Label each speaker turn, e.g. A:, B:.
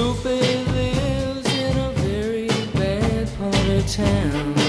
A: Ruby lives in a very bad part of town.